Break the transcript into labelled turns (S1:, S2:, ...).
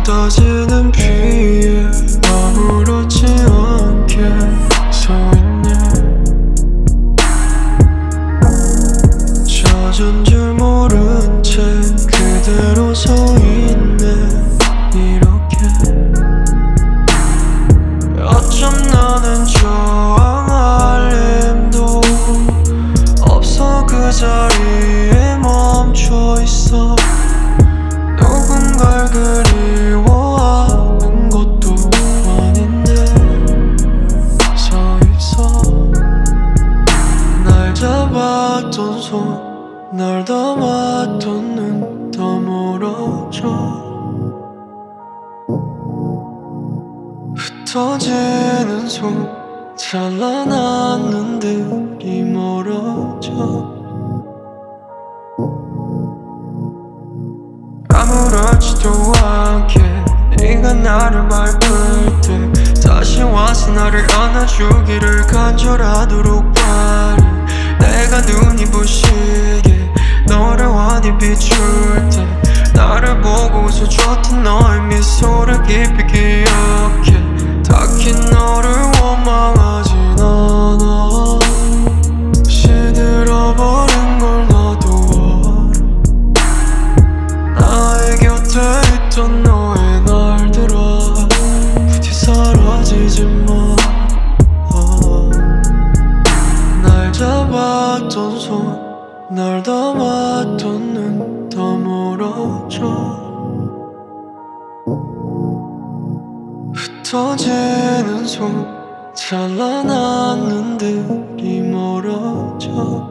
S1: 쏟아지는 비에 아무렇지 않게 서있네. 젖은 줄 모른 채 그대로 서있네. 이렇게 어쩜 나는 저항할 힘도 없어. 그 자리에 멈춰있어. 누군가를 그리워하는 것도 아닌데 서있어. 날 잡았던 손, 날 담았던 눈 더 멀어져. 흩어지는 손, 찬란한 눈들이 멀어져. 아무렇지도 않게 네가 나를 밟을 때 다시 와서 나를 안아주기를 간절하도록 바래. 내가 눈이 부시게 너를 환히 비출 때 나를 보고 웃어줬던 너의 미소를 깊이 기억해. 딱히 너를 원망하진 않아. 시들어버린 걸 나도 알아. 나의 곁에 있던 너의 날들아 부디 사라지지 마. 날 잡았던 손, 날 담았던 눈 더 멀어져. 흩어지는 손, 찬란한 눈들이 멀어져.